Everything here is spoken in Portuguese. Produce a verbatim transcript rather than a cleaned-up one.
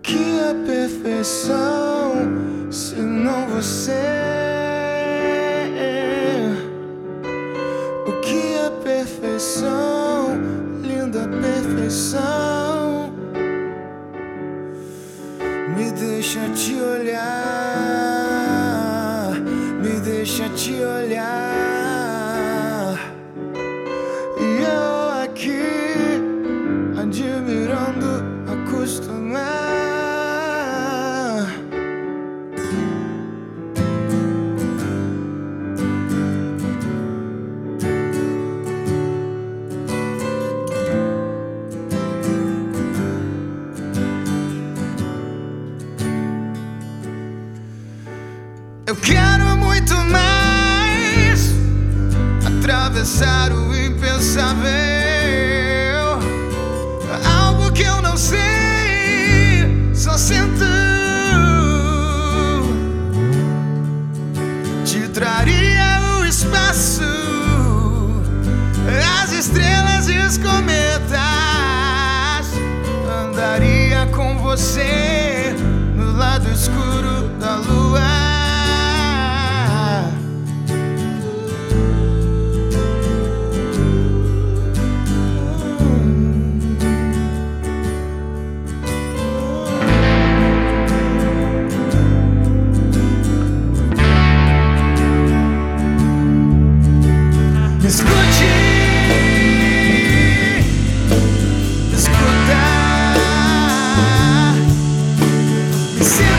que é perfeição se não você? O que é perfeição, linda perfeição? Me deixa te olhar, me deixa te olhar, e eu aqui admirando, acostumar. Eu quero muito mais, atravessar o impensável, algo que eu não sei, só sinto. Te traria o espaço, as estrelas e os cometas. Andaria com você no lado escuro da lua. Escute, escuta, me sinta.